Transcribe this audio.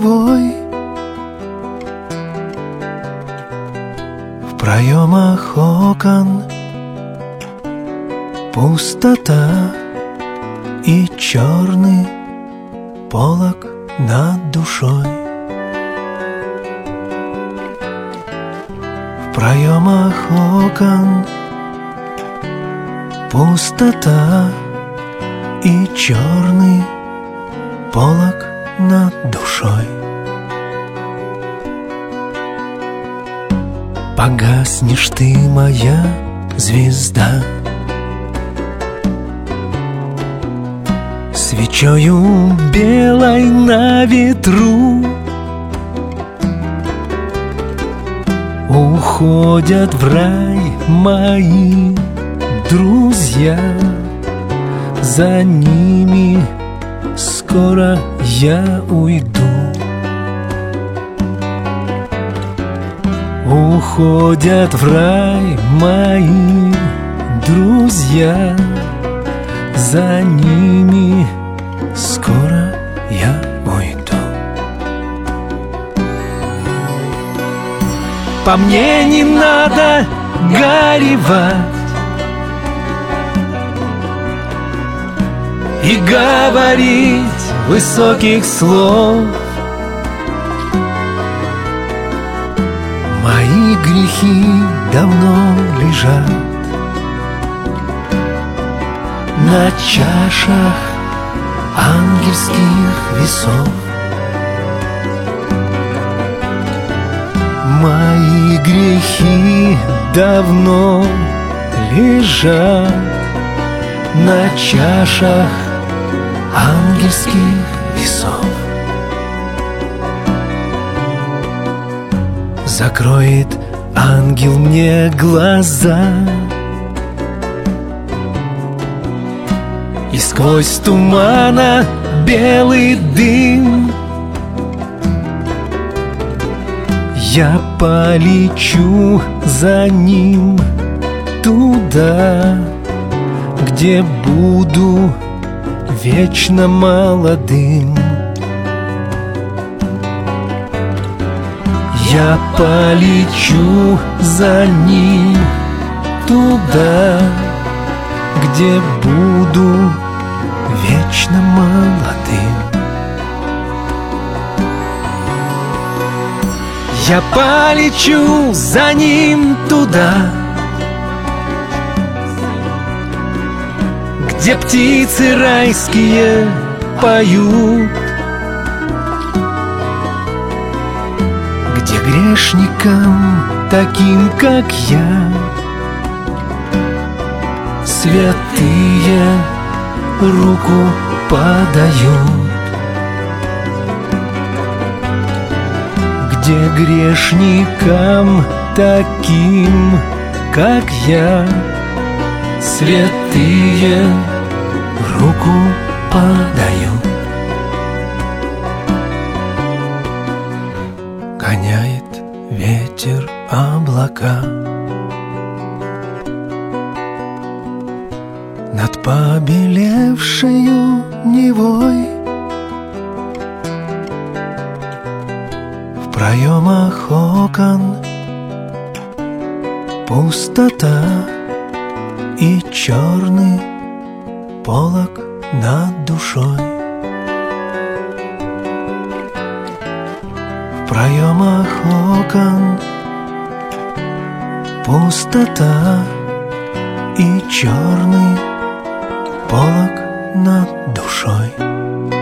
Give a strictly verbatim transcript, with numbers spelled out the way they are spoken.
Невой. В проемах окон пустота и черный полог над душой. В проемах окон пустота и черный полог над душой. Погаснешь ты, моя звезда, свечою белой на ветру. Уходят в рай мои друзья, за ними скоро я уйду. Уходят в рай мои друзья, за ними скоро я уйду. По мне не надо горевать и говорить высоких слов. Мои грехи давно лежат на чашах ангельских весов. Мои грехи давно лежат на чашах ангельских весов. Закроет ангел мне глаза, и сквозь тумана белый дым я полечу за ним туда, где буду вечно молодым. Я полечу за ним туда, где буду вечно молодым. Я полечу за ним туда, где птицы райские поют, где грешникам, таким как я, святые руку подают, где грешникам, таким как я, святые руку подают. Гоняет ветер облака над побелевшею Невой. В проемах окон пустота и черный полог над душой. В проемах окон пустота и черный полог над душой.